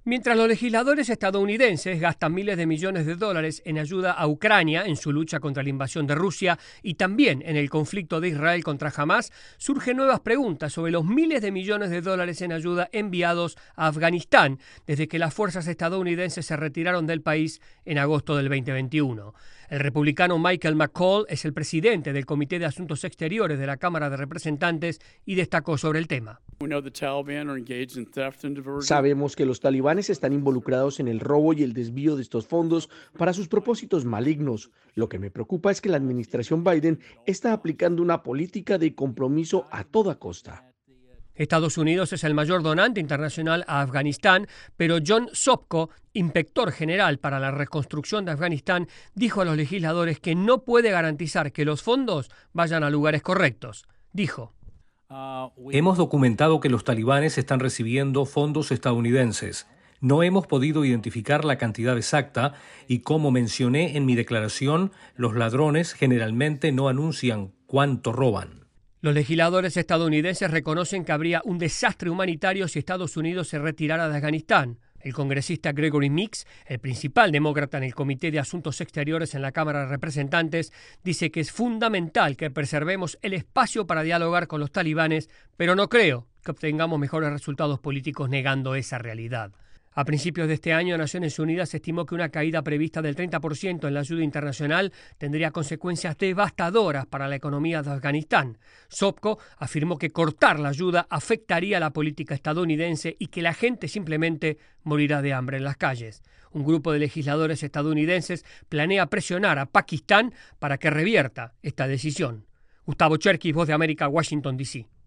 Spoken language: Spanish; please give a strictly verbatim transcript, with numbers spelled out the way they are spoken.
Mientras los legisladores estadounidenses gastan miles de millones de dólares en ayuda a Ucrania en su lucha contra la invasión de Rusia y también en el conflicto de Israel contra Hamás, surgen nuevas preguntas sobre los miles de millones de dólares en ayuda enviados a Afganistán desde que las fuerzas estadounidenses se retiraron del país en agosto del veinte veintiuno. El republicano Michael McCaul es el presidente del Comité de Asuntos Exteriores de la Cámara de Representantes y destacó sobre el tema. Sabemos que los talibanes están involucrados en el robo y el desvío de estos fondos para sus propósitos malignos. Lo que me preocupa es que la administración Biden está aplicando una política de compromiso a toda costa. Estados Unidos es el mayor donante internacional a Afganistán, pero John Sopko, inspector general para la reconstrucción de Afganistán, dijo a los legisladores que no puede garantizar que los fondos vayan a lugares correctos. Dijo: Hemos documentado que los talibanes están recibiendo fondos estadounidenses. No hemos podido identificar la cantidad exacta y, como mencioné en mi declaración, los ladrones generalmente no anuncian cuánto roban. Los legisladores estadounidenses reconocen que habría un desastre humanitario si Estados Unidos se retirara de Afganistán. El congresista Gregory Meeks, el principal demócrata en el Comité de Asuntos Exteriores en la Cámara de Representantes, dice que es fundamental que preservemos el espacio para dialogar con los talibanes, pero no creo que obtengamos mejores resultados políticos negando esa realidad. A principios de este año, Naciones Unidas estimó que una caída prevista del treinta por ciento en la ayuda internacional tendría consecuencias devastadoras para la economía de Afganistán. Sopko afirmó que cortar la ayuda afectaría la política estadounidense y que la gente simplemente morirá de hambre en las calles. Un grupo de legisladores estadounidenses planea presionar a Pakistán para que revierta esta decisión. Gustavo Cherkis, Voz de América, Washington, D C